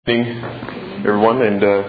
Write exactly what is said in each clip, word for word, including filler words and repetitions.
Good evening, everyone, and uh,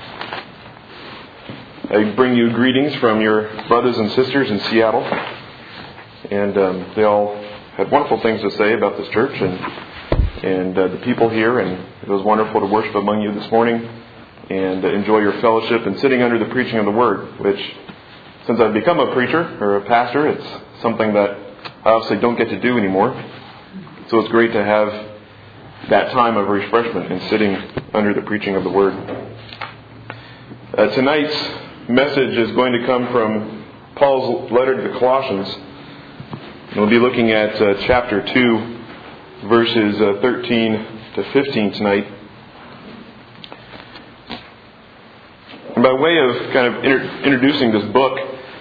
I bring you greetings from your brothers and sisters in Seattle. And um, they all had wonderful things to say about this church and and uh, the people here, and it was wonderful to worship among you this morning and uh, enjoy your fellowship and sitting under the preaching of the Word, which, since I've become a preacher or a pastor, it's something that I obviously don't get to do anymore. So it's great to have that time of refreshment and sitting under the preaching of the Word. Uh, tonight's message is going to come from Paul's letter to the Colossians. And we'll be looking at uh, chapter two, verses uh, thirteen to fifteen tonight. And by way of kind of inter- introducing this book,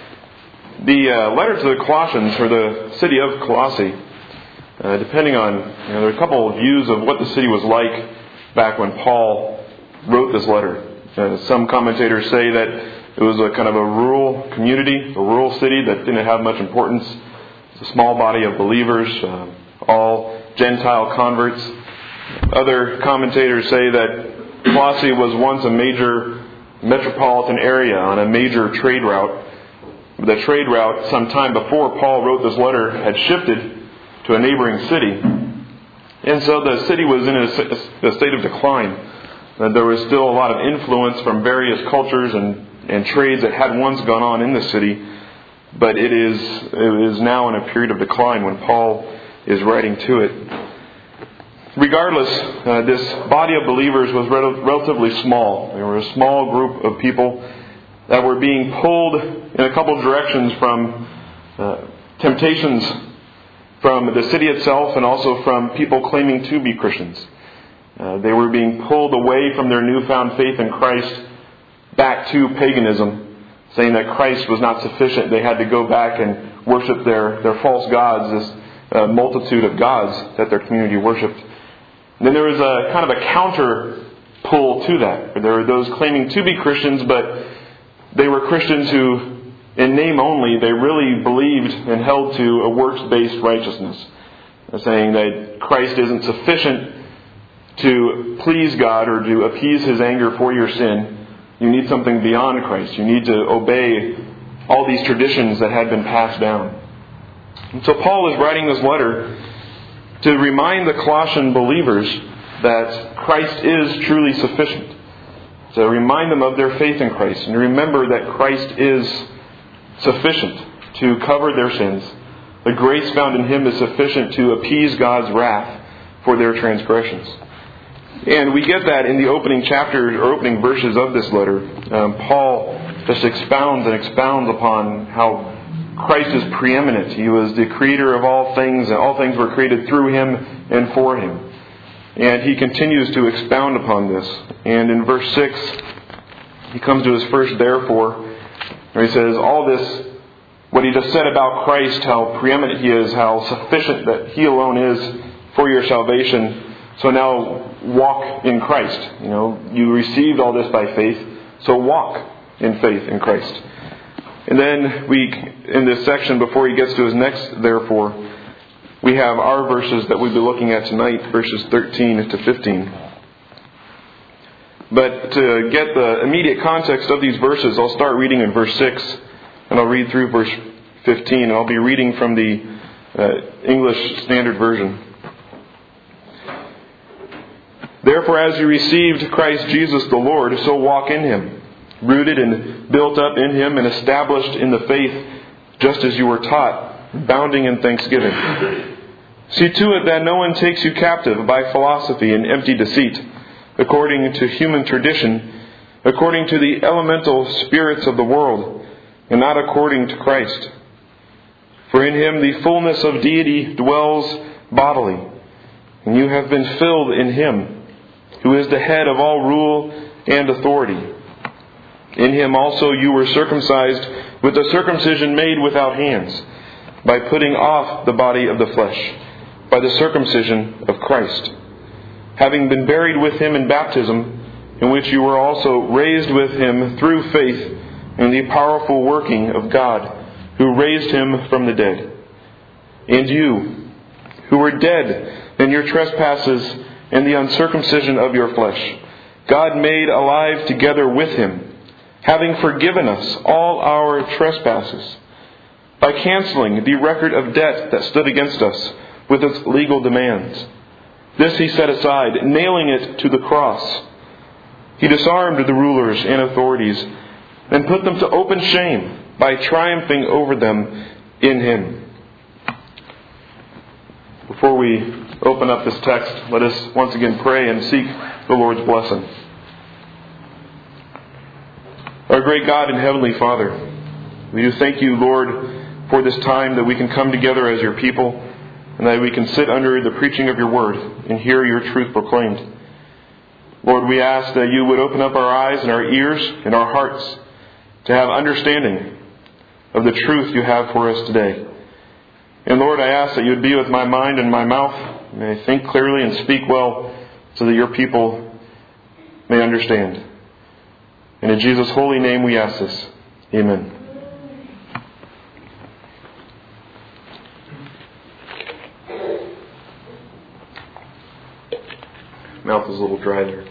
the uh, letter to the Colossians, or the city of Colossae, Uh, depending on, you know, there are a couple of views of what the city was like back when Paul wrote this letter. Uh, some commentators say that it was a kind of a rural community, a rural city that didn't have much importance. It's a small body of believers, uh, all Gentile converts. Other commentators say that Colossae was once a major metropolitan area on a major trade route. The trade route, some time before Paul wrote this letter, had shifted to a neighboring city. And so the city was in a, a state of decline. And there was still a lot of influence from various cultures and, and trades that had once gone on in the city. But it is, it is now in a period of decline when Paul is writing to it. Regardless, uh, this body of believers was rel- relatively small. They were a small group of people that were being pulled in a couple of directions from uh, temptations from the city itself and also from people claiming to be Christians. Uh, they were being pulled away from their newfound faith in Christ back to paganism, saying that Christ was not sufficient. They had to go back and worship their, their false gods, this uh, multitude of gods that their community worshipped. And then there was a kind of a counter pull to that. There were those claiming to be Christians, but they were Christians who, in name only, they really believed and held to a works-based righteousness, saying that Christ isn't sufficient to please God or to appease His anger for your sin. You need something beyond Christ. You need to obey all these traditions that had been passed down. And so Paul is writing this letter to remind the Colossian believers that Christ is truly sufficient. To remind them of their faith in Christ and to remember that Christ is sufficient to cover their sins. The grace found in Him is sufficient to appease God's wrath for their transgressions. And we get that in the opening chapters or opening verses of this letter. Um, Paul just expounds and expounds upon how Christ is preeminent. He was the creator of all things, and all things were created through Him and for Him. And he continues to expound upon this. And in verse six, he comes to his first therefore, where he says, all this, what he just said about Christ, how preeminent He is, how sufficient that He alone is for your salvation. So now walk in Christ. You know, you received all this by faith, so walk in faith in Christ. And then we, in this section, before he gets to his next therefore, we have our verses that we'll be looking at tonight, verses thirteen to fifteen. But to get the immediate context of these verses, I'll start reading in verse six, and I'll read through verse fifteen. And I'll be reading from the uh, English Standard Version. Therefore, as you received Christ Jesus the Lord, so walk in Him, rooted and built up in Him and established in the faith, just as you were taught, bounding in thanksgiving. See to it that no one takes you captive by philosophy and empty deceit, according to human tradition, according to the elemental spirits of the world, and not according to Christ. For in Him the fullness of deity dwells bodily, and you have been filled in Him, who is the head of all rule and authority. In Him also you were circumcised with a circumcision made without hands, by putting off the body of the flesh, by the circumcision of Christ, having been buried with Him in baptism, in which you were also raised with Him through faith in the powerful working of God, who raised Him from the dead. And you, who were dead in your trespasses and the uncircumcision of your flesh, God made alive together with him, having forgiven us all our trespasses, by canceling the record of debt that stood against us with its legal demands. This he set aside, nailing it to the cross. He disarmed the rulers and authorities and put them to open shame by triumphing over them in him. Before we open up this text, let us once again pray and seek the Lord's blessing. Our great God and Heavenly Father, we do thank you, Lord, for this time that we can come together as your people and that we can sit under the preaching of your word and hear your truth proclaimed. Lord, we ask that you would open up our eyes and our ears and our hearts to have understanding of the truth you have for us today. And Lord, I ask that you would be with my mind and my mouth. May I think clearly and speak well so that your people may understand. And in Jesus' holy name we ask this. Amen. Mouth is a little dry there.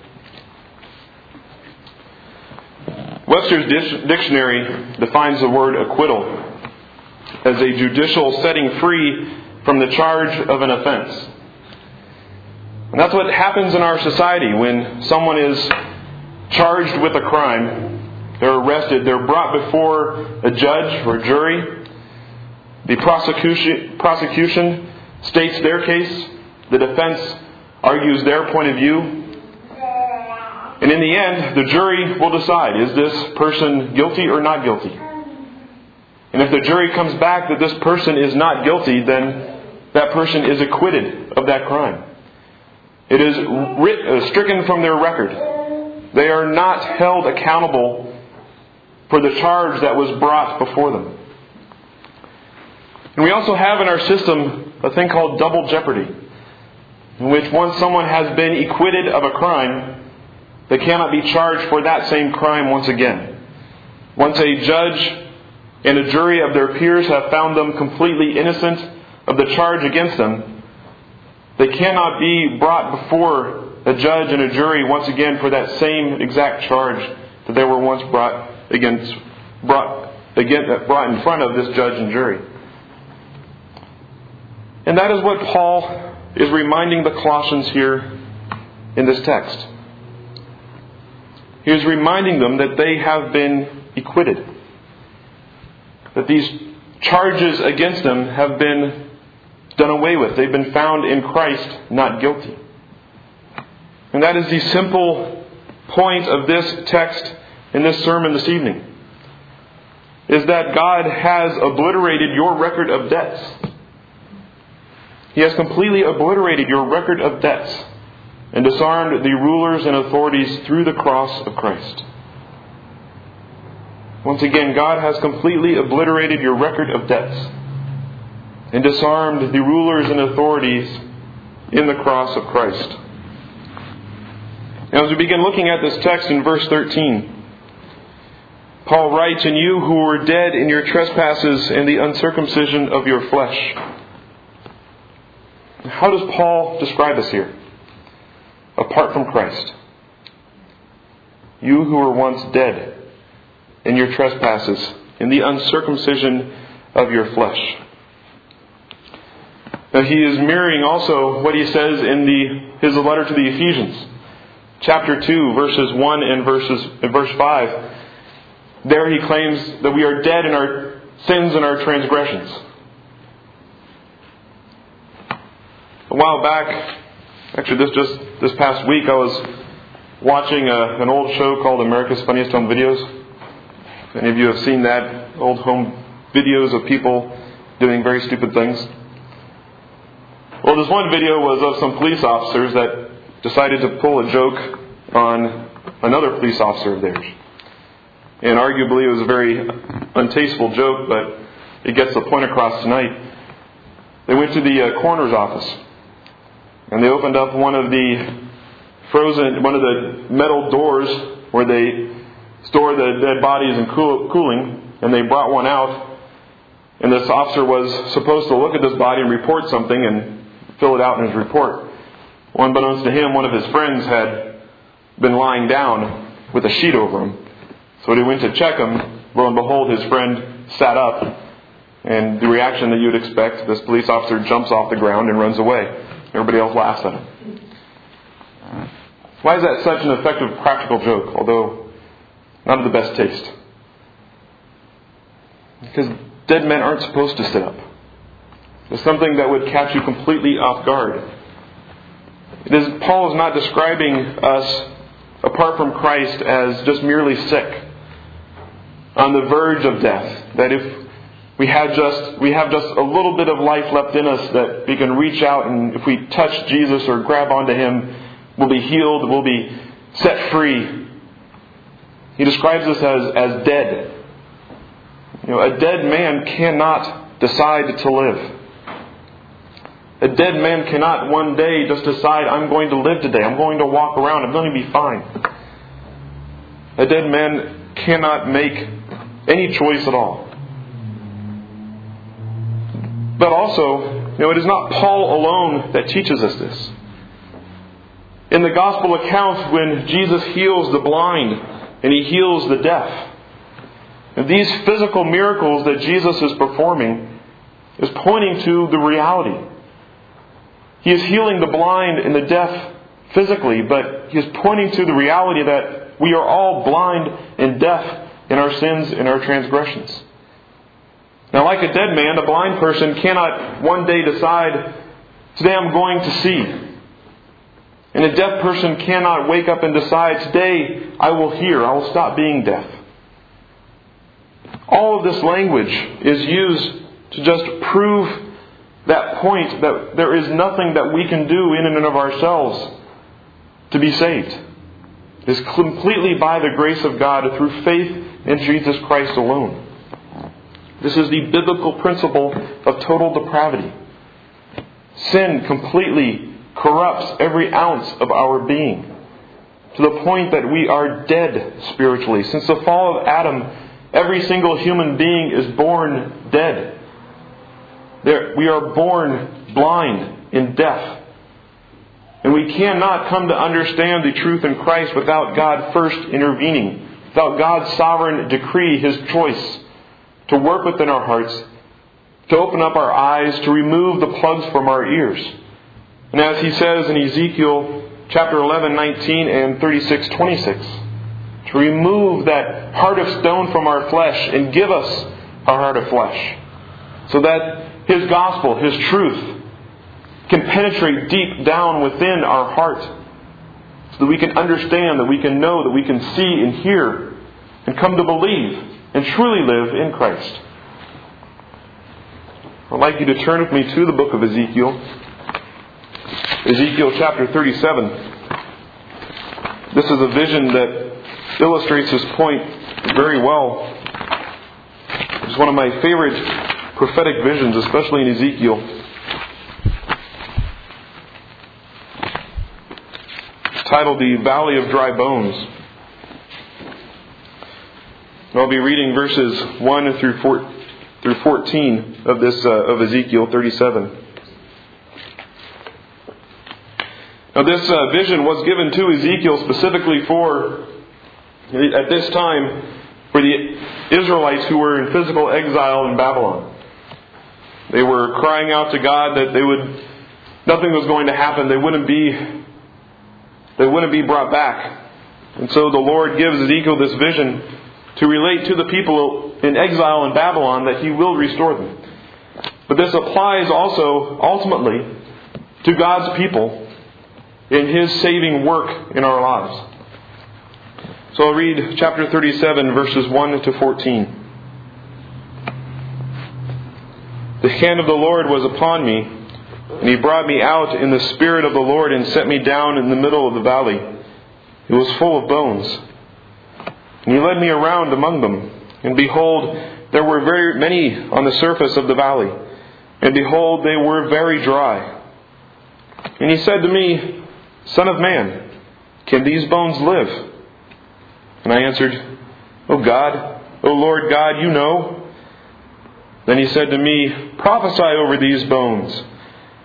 Webster's dictionary defines the word acquittal as a judicial setting free from the charge of an offense. And that's what happens in our society when someone is charged with a crime. They're arrested. They're brought before a judge or a jury. The prosecution, prosecution states their case. The defense argues their point of view. And in the end, the jury will decide, is this person guilty or not guilty? And if the jury comes back that this person is not guilty, then that person is acquitted of that crime. It is writ, uh, stricken from their record. They are not held accountable for the charge that was brought before them. And we also have in our system a thing called double jeopardy, in which once someone has been acquitted of a crime, they cannot be charged for that same crime once again. Once a judge and a jury of their peers have found them completely innocent of the charge against them, they cannot be brought before a judge and a jury once again for that same exact charge that they were once brought against, brought again, brought in front of this judge and jury. And that is what Paul is reminding the Colossians here in this text. He is reminding them that they have been acquitted. That these charges against them have been done away with. They've been found in Christ not guilty. And that is the simple point of this text in this sermon this evening. Is that God has obliterated your record of debts. He has completely obliterated your record of debts and disarmed the rulers and authorities through the cross of Christ. Once again, God has completely obliterated your record of debts and disarmed the rulers and authorities in the cross of Christ. Now, as we begin looking at this text in verse thirteen, Paul writes, "And you who were dead in your trespasses and the uncircumcision of your flesh." How does Paul describe us here? Apart from Christ. You who were once dead in your trespasses, in the uncircumcision of your flesh. Now he is mirroring also what he says in the his letter to the Ephesians, chapter two, verses one and verses and verse five. There he claims that we are dead in our sins and our transgressions. A while back, actually this just this past week, I was watching a, an old show called America's Funniest Home Videos. If any of you have seen that, old home videos of people doing very stupid things. Well, this one video was of some police officers that decided to pull a joke on another police officer of theirs. And arguably it was a very untasteful joke, but it gets the point across tonight. They went to the uh, coroner's office. And they opened up one of the frozen, one of the metal doors where they store the dead bodies and cool, cooling, and they brought one out. And this officer was supposed to look at this body and report something and fill it out in his report. Well, unbeknownst to him, one of his friends had been lying down with a sheet over him. So when he went to check him, lo and behold, his friend sat up, and the reaction that you'd expect, this police officer jumps off the ground and runs away. Everybody else laughs at him. Why is that such an effective practical joke, although not of the best taste? Because dead men aren't supposed to sit up. It's something that would catch you completely off guard. It is, Paul is not describing us, apart from Christ, as just merely sick, on the verge of death. That if we had just we have just a little bit of life left in us, that we can reach out, and if we touch Jesus or grab onto Him, we'll be healed, we'll be set free. He describes us as, as dead. You know, a dead man cannot decide to live. A dead man cannot one day just decide, I'm going to live today, I'm going to walk around, I'm going to be fine. A dead man cannot make any choice at all. But also, you know, it is not Paul alone that teaches us this. In the gospel accounts, when Jesus heals the blind and He heals the deaf, and these physical miracles that Jesus is performing is pointing to the reality. He is healing the blind and the deaf physically, but He is pointing to the reality that we are all blind and deaf in our sins and our transgressions. Now, like a dead man, a blind person cannot one day decide, today I'm going to see. And a deaf person cannot wake up and decide, today I will hear, I will stop being deaf. All of this language is used to just prove that point that there is nothing that we can do in and of ourselves to be saved. It is completely by the grace of God through faith in Jesus Christ alone. This is the biblical principle of total depravity. Sin completely corrupts every ounce of our being, to the point that we are dead spiritually. Since the fall of Adam, every single human being is born dead. There, we are born blind and deaf. And we cannot come to understand the truth in Christ without God first intervening, without God's sovereign decree, His choice, to work within our hearts, to open up our eyes, to remove the plugs from our ears. And as He says in Ezekiel chapter eleven, nineteen and thirty-six, twenty-six, to remove that heart of stone from our flesh and give us a heart of flesh, so that His gospel, His truth, can penetrate deep down within our heart, so that we can understand, that we can know, that we can see and hear, and come to believe and truly live in Christ. I'd like you to turn with me to the book of Ezekiel. Ezekiel chapter thirty-seven. This is a vision that illustrates this point very well. It's one of my favorite prophetic visions, especially in Ezekiel. It's titled The Valley of Dry Bones. And I'll be reading verses one through four, through fourteen of this uh, of Ezekiel thirty-seven. Now, this uh, vision was given to Ezekiel specifically for, at this time, for the Israelites who were in physical exile in Babylon. They were crying out to God that they would, nothing was going to happen. They wouldn't be, they wouldn't be brought back. And so the Lord gives Ezekiel this vision to relate to the people in exile in Babylon that He will restore them. But this applies also, ultimately, to God's people in His saving work in our lives. So I'll read chapter thirty-seven, verses one to fourteen. The hand of the Lord was upon me, and He brought me out in the Spirit of the Lord and set me down in the middle of the valley. It was full of bones. And He led me around among them. And behold, there were very many on the surface of the valley. And behold, they were very dry. And He said to me, Son of man, can these bones live? And I answered, O God, O Lord God, you know. Then He said to me, Prophesy over these bones,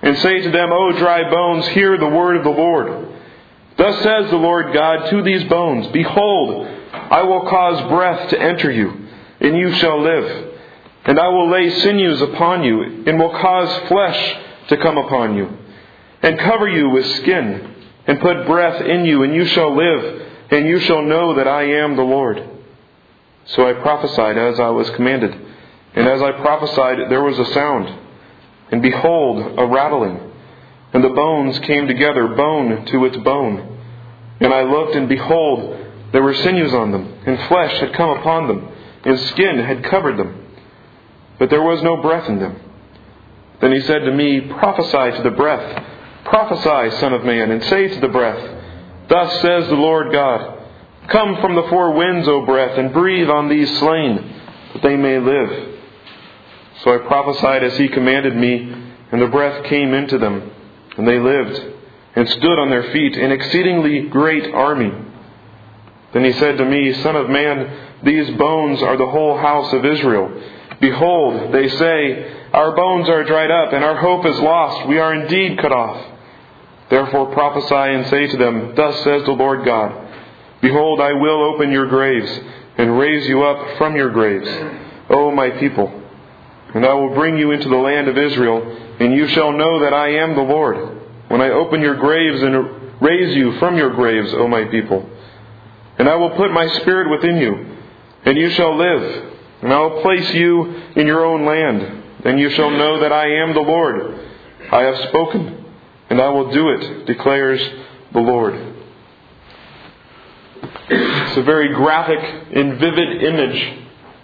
and say to them, O dry bones, hear the word of the Lord. Thus says the Lord God to these bones, Behold, I will cause breath to enter you, and you shall live. And I will lay sinews upon you, and will cause flesh to come upon you, and cover you with skin, and put breath in you, and you shall live, and you shall know that I am the Lord. So I prophesied as I was commanded, and as I prophesied there was a sound, and behold, a rattling, and the bones came together, bone to its bone. And I looked, and behold, there were sinews on them, and flesh had come upon them, and skin had covered them, but there was no breath in them. Then he said to me, Prophesy to the breath, prophesy, Son of man, and say to the breath, Thus says the Lord God, Come from the four winds, O breath, and breathe on these slain, that they may live. So I prophesied as he commanded me, and the breath came into them, and they lived, and stood on their feet, an exceedingly great army. Then he said to me, Son of man, these bones are the whole house of Israel. Behold, they say, Our bones are dried up, and our hope is lost. We are indeed cut off. Therefore prophesy and say to them, Thus says the Lord God, Behold, I will open your graves, and raise you up from your graves, O my people. And I will bring you into the land of Israel, and you shall know that I am the Lord, when I open your graves and raise you from your graves, O my people. And I will put my spirit within you, and you shall live. And I will place you in your own land. Then you shall know that I am the Lord. I have spoken, and I will do it, declares the Lord. It's a very graphic and vivid image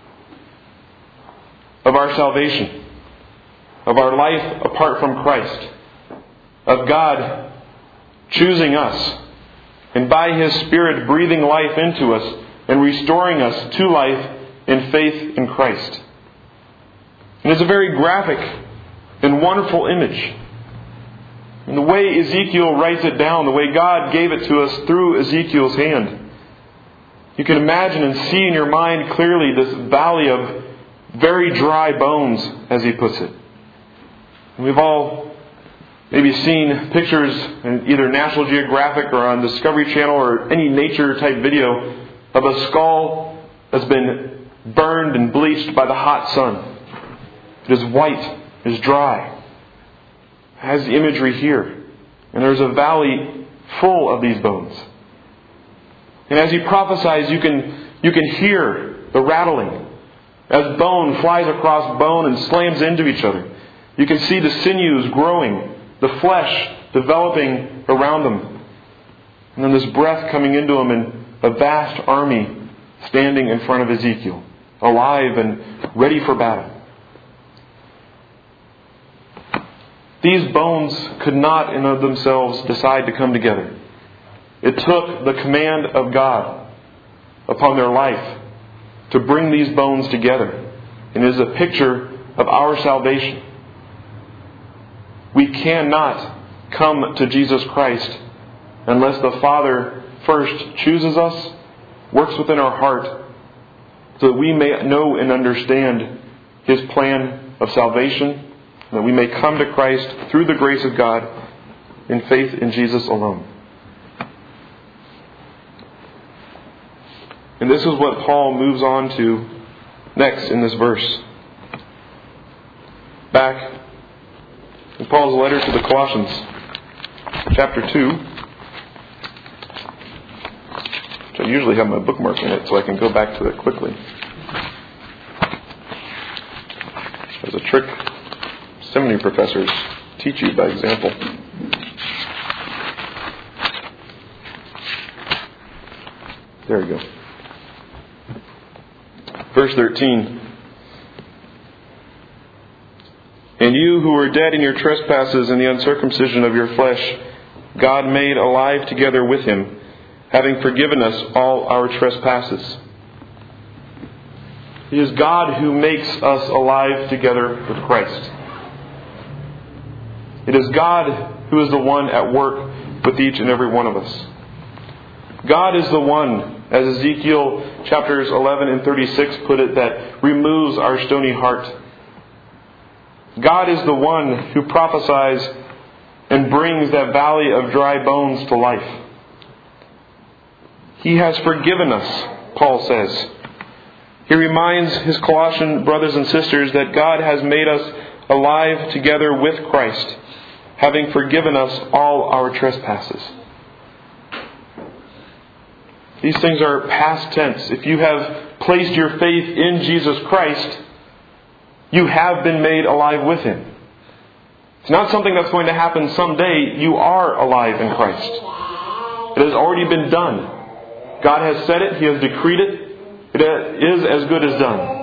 of our salvation, of our life apart from Christ, of God choosing us, and by His Spirit breathing life into us and restoring us to life in faith in Christ. And it's a very graphic and wonderful image. And the way Ezekiel writes it down, the way God gave it to us through Ezekiel's hand, you can imagine and see in your mind clearly this valley of very dry bones, as he puts it. And we've all maybe seen pictures in either National Geographic or on Discovery Channel or any nature type video of a skull that's been burned and bleached by the hot sun. It is white, it is dry. It has the imagery here. And there's a valley full of these bones. And as he prophesies, you can, you can hear the rattling as bone flies across bone and slams into each other. You can see the sinews growing, the flesh developing around them. And then this breath coming into them and a vast army standing in front of Ezekiel, alive and ready for battle. These bones could not in of themselves decide to come together. It took the command of God upon their life to bring these bones together. And it is a picture of our salvation. We cannot come to Jesus Christ unless the Father first chooses us, works within our heart, so that we may know and understand His plan of salvation, and that we may come to Christ through the grace of God in faith in Jesus alone. And this is what Paul moves on to next in this verse. Back in Paul's letter to the Colossians, chapter two, which I usually have my bookmark in it so I can go back to it quickly. As a trick seminary professors teach you by example. There we go. Verse thirteen. And you who were dead in your trespasses and the uncircumcision of your flesh, God made alive together with Him, having forgiven us all our trespasses. It is God who makes us alive together with Christ. It is God who is the one at work with each and every one of us. God is the one, as Ezekiel chapters eleven and thirty-six put it, that removes our stony heart. God is the one who prophesies and brings that valley of dry bones to life. He has forgiven us, Paul says. He reminds his Colossian brothers and sisters that God has made us alive together with Christ, having forgiven us all our trespasses. These things are past tense. If you have placed your faith in Jesus Christ, you have been made alive with Him. It's not something that's going to happen someday. You are alive in Christ. It has already been done. God has said it. He has decreed it. It is as good as done.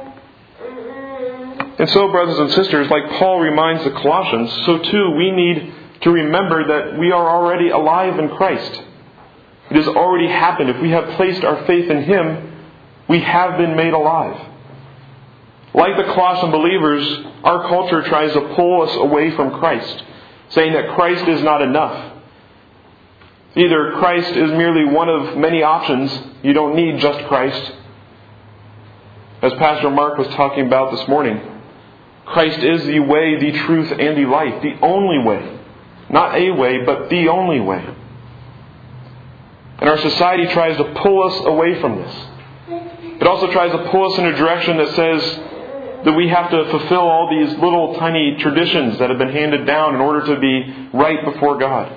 And so, brothers and sisters, like Paul reminds the Colossians, so too we need to remember that we are already alive in Christ. It has already happened. If we have placed our faith in Him, we have been made alive. Like the Colossian believers, our culture tries to pull us away from Christ, saying that Christ is not enough. Either Christ is merely one of many options. You don't need just Christ. As Pastor Mark was talking about this morning, Christ is the way, the truth, and the life. The only way. Not a way, but the only way. And our society tries to pull us away from this. It also tries to pull us in a direction that says that we have to fulfill all these little tiny traditions that have been handed down in order to be right before God.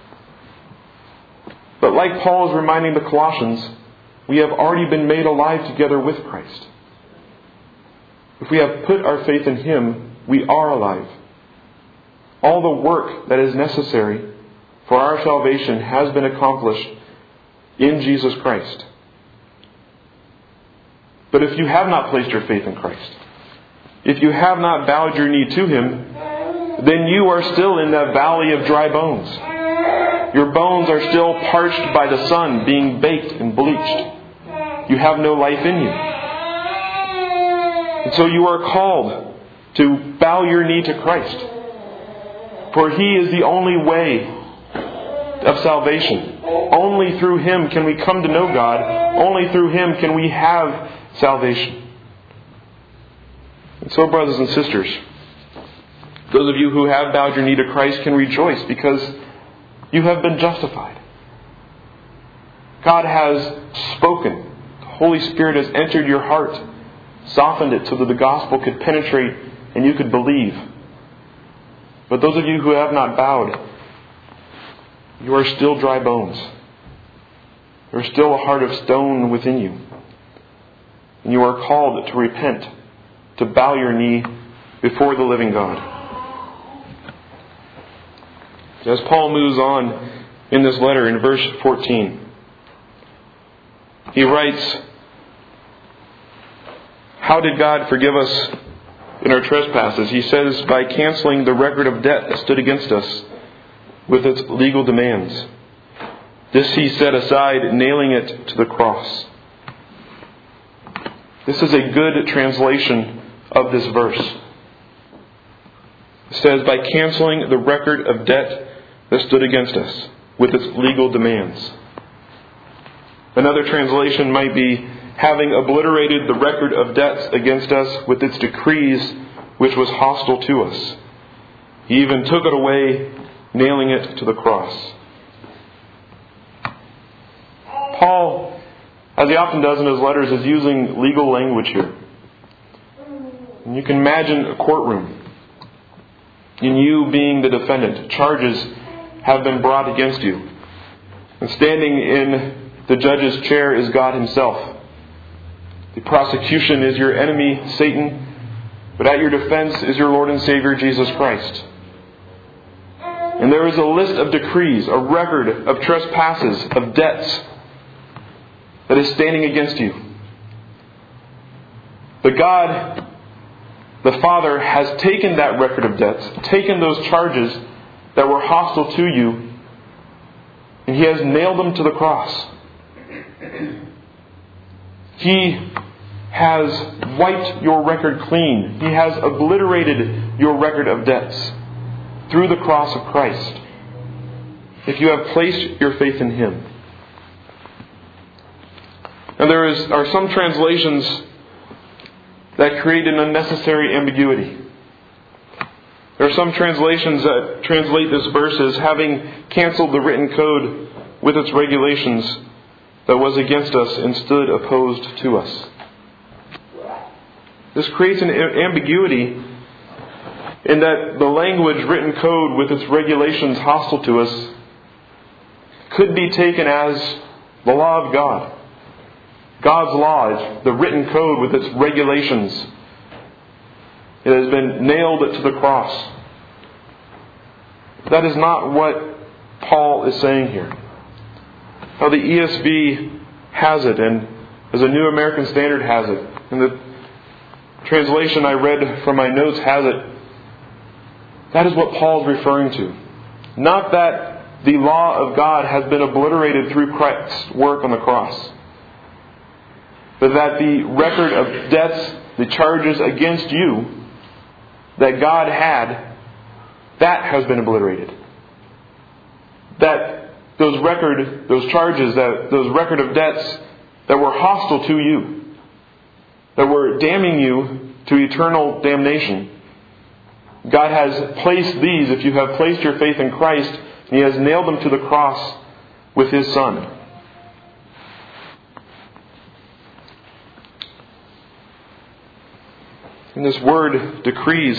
But like Paul is reminding the Colossians, we have already been made alive together with Christ. If we have put our faith in Him, we are alive. All the work that is necessary for our salvation has been accomplished in Jesus Christ. But if you have not placed your faith in Christ, if you have not bowed your knee to Him, then you are still in that valley of dry bones. Your bones are still parched by the sun, being baked and bleached. You have no life in you. And so you are called to bow your knee to Christ. For He is the only way of salvation. Only through Him can we come to know God. Only through Him can we have salvation. And so, brothers and sisters, those of you who have bowed your knee to Christ can rejoice because you have been justified. God has spoken. The Holy Spirit has entered your heart, softened it so that the gospel could penetrate and you could believe. But those of you who have not bowed, you are still dry bones. There is still a heart of stone within you. And you are called to repent, to bow your knee before the living God. As Paul moves on in this letter in verse fourteen, he writes, how did God forgive us in our trespasses? He says, by canceling the record of debt that stood against us with its legal demands. This He set aside, nailing it to the cross. This is a good translation of this verse. It says, by canceling the record of debt that stood against us with its legal demands. Another translation might be, having obliterated the record of debts against us with its decrees, which was hostile to us. He even took it away, nailing it to the cross. Paul, as he often does in his letters, is using legal language here. And you can imagine a courtroom. And you being the defendant, charges have been brought against you. And standing in the judge's chair is God Himself. The prosecution is your enemy, Satan, but at your defense is your Lord and Savior, Jesus Christ. And there is a list of decrees, a record of trespasses, of debts that is standing against you. But God, the Father, has taken that record of debts, taken those charges that were hostile to you, and He has nailed them to the cross. He has wiped your record clean. He has obliterated your record of debts through the cross of Christ, if you have placed your faith in Him. And there is, are some translations that create an unnecessary ambiguity. There There are some translations that translate this verse as having canceled the written code with its regulations that was against us and stood opposed to us. This creates an ambiguity in that the language written code with its regulations hostile to us could be taken as the law of God. God's law is the written code with its regulations. It has been nailed to the cross. That is not what Paul is saying here. How the E S V has it, and as a New American Standard has it, and the translation I read from my notes has it, that is what Paul is referring to. Not that the law of God has been obliterated through Christ's work on the cross, but that the record of debts, the charges against you that God had, that has been obliterated. That those record, those charges, that those record of debts that were hostile to you, that were damning you to eternal damnation, God has placed these, if you have placed your faith in Christ, and He has nailed them to the cross with His Son. And this word decrees,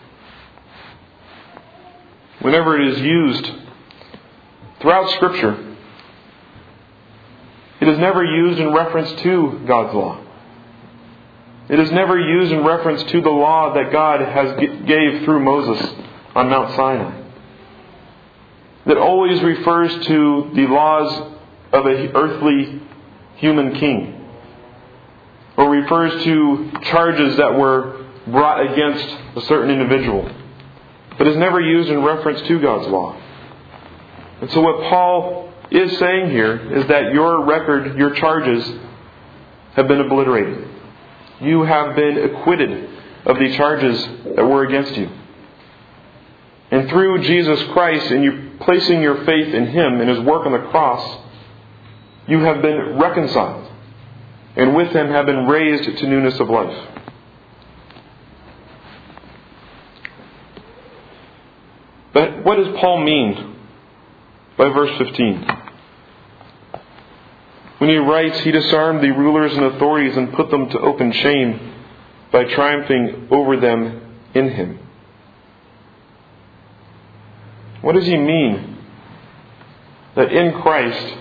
whenever it is used throughout Scripture, it is never used in reference to God's law. It is never used in reference to the law that God has gave through Moses on Mount Sinai. It always refers to the laws of an earthly human king, or refers to charges that were brought against a certain individual, but is never used in reference to God's law. And so what Paul is saying here is that your record, your charges, have been obliterated. You have been acquitted of the charges that were against you. And through Jesus Christ, and you placing your faith in Him and His work on the cross, you have been reconciled, and with Him have been raised to newness of life. But what does Paul mean by verse fifteen? When he writes, He disarmed the rulers and authorities and put them to open shame by triumphing over them in Him. What does he mean? That in Christ,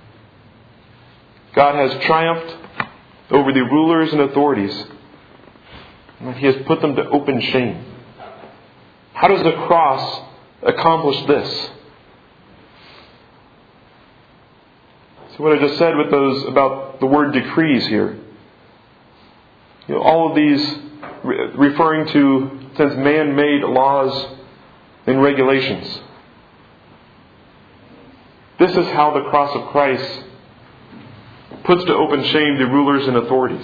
God has triumphed over the rulers and authorities, and that He has put them to open shame. How does the cross accomplish this? So what I just said with those about the word decrees here, you know, all of these re- referring to since man-made laws and regulations. This is how the cross of Christ puts to open shame the rulers and authorities.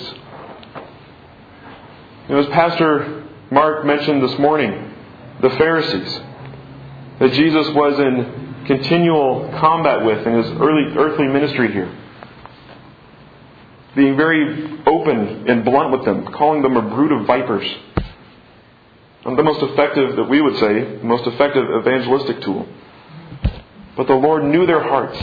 You know, as Pastor Mark mentioned this morning, the Pharisees, that Jesus was in continual combat with in His early earthly ministry here. Being very open and blunt with them, calling them a brood of vipers. And the most effective, that we would say, the most effective evangelistic tool. But the Lord knew their hearts.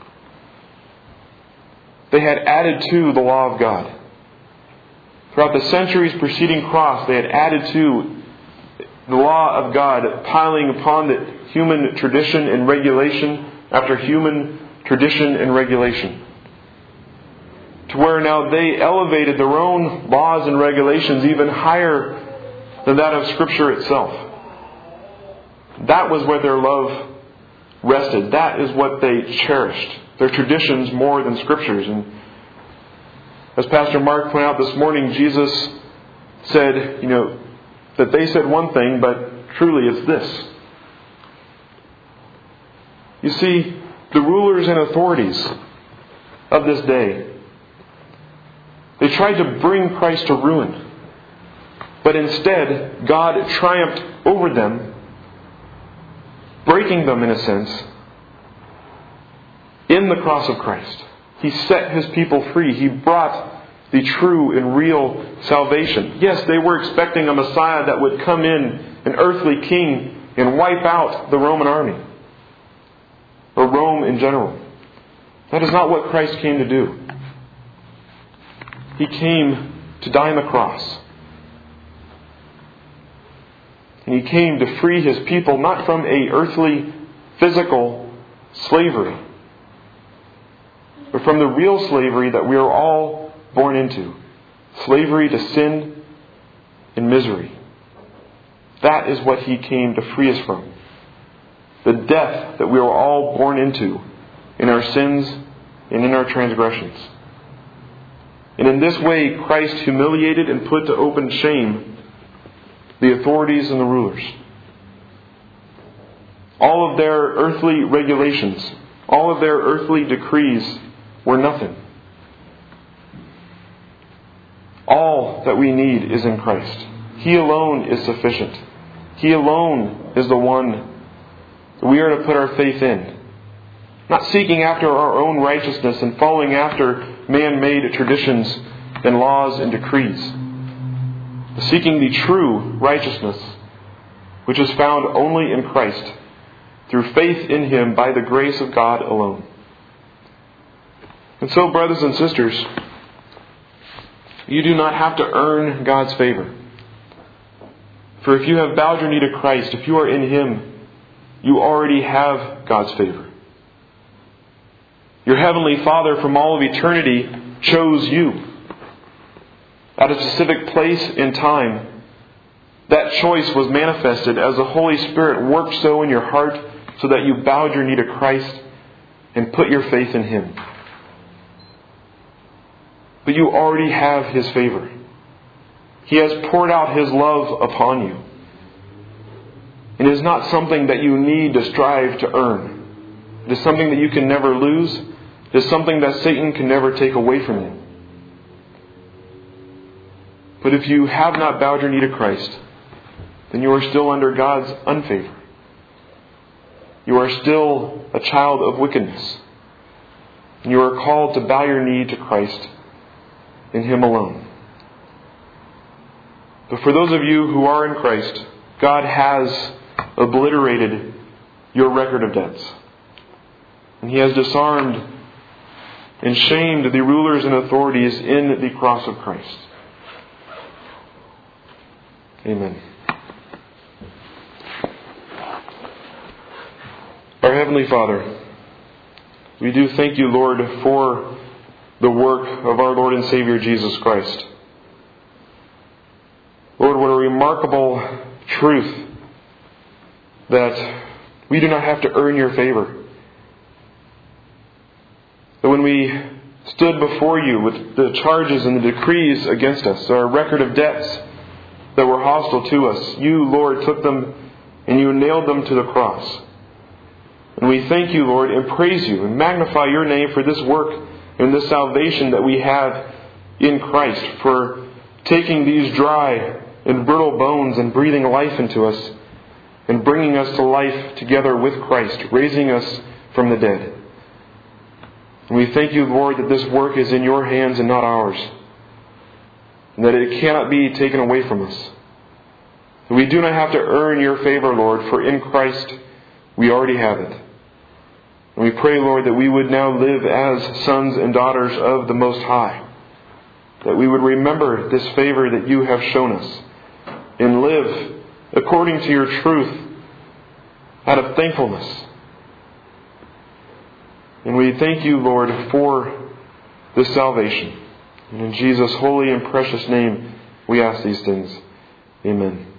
They had added to the law of God. Throughout the centuries preceding cross, they had added to the law of God, piling upon the human tradition and regulation after human tradition and regulation. To where now they elevated their own laws and regulations even higher than that of Scripture itself. That was where their love rested. That is what they cherished. Their traditions more than Scriptures. And as Pastor Mark pointed out this morning, Jesus said, you know, that they said one thing, but truly it's this. You see, the rulers and authorities of this day, they tried to bring Christ to ruin. But instead, God triumphed over them, breaking them in a sense, in the cross of Christ. He set His people free. He brought the true and real salvation. Yes, they were expecting a Messiah that would come in an earthly king and wipe out the Roman army, or Rome in general. That is not what Christ came to do. He came to die on the cross. And He came to free His people not from a earthly, physical slavery, but from the real slavery that we are all born into. Slavery to sin and misery. That is what He came to free us from. The death that we are all born into in our sins and in our transgressions. And in this way, Christ humiliated and put to open shame the authorities and the rulers. All of their earthly regulations, all of their earthly decrees were nothing. All that we need is in Christ. He alone is sufficient. He alone is the one that we are to put our faith in. Not seeking after our own righteousness and following after man-made traditions and laws and decrees. Seeking the true righteousness, which is found only in Christ, through faith in Him by the grace of God alone. And so, brothers and sisters, you do not have to earn God's favor. For if you have bowed your knee to Christ, if you are in Him, you already have God's favor. Your Heavenly Father from all of eternity chose you. At a specific place in time, that choice was manifested as the Holy Spirit worked so in your heart so that you bowed your knee to Christ and put your faith in Him. But you already have His favor. He has poured out His love upon you. It is not something that you need to strive to earn. It is something that you can never lose. It is something that Satan can never take away from you. But if you have not bowed your knee to Christ, then you are still under God's unfavor. You are still a child of wickedness. And you are called to bow your knee to Christ in Him alone. But for those of you who are in Christ, God has obliterated your record of debts. And He has disarmed and shamed the rulers and authorities in the cross of Christ. Amen. Our Heavenly Father, we do thank You, Lord, for the work of our Lord and Savior Jesus Christ. Lord, what a remarkable truth that we do not have to earn Your favor. That when we stood before You with the charges and the decrees against us, our record of debts that were hostile to us, You, Lord, took them and You nailed them to the cross. And we thank You, Lord, and praise You and magnify Your name for this work and this salvation that we have in Christ, for taking these dry and brittle bones and breathing life into us and bringing us to life together with Christ, raising us from the dead. And we thank You, Lord, that this work is in Your hands and not ours, and that it cannot be taken away from us. We do not have to earn Your favor, Lord, for in Christ we already have it. And we pray, Lord, that we would now live as sons and daughters of the Most High, that we would remember this favor that You have shown us and live according to Your truth out of thankfulness. And we thank You, Lord, for this salvation. And in Jesus' holy and precious name, we ask these things. Amen.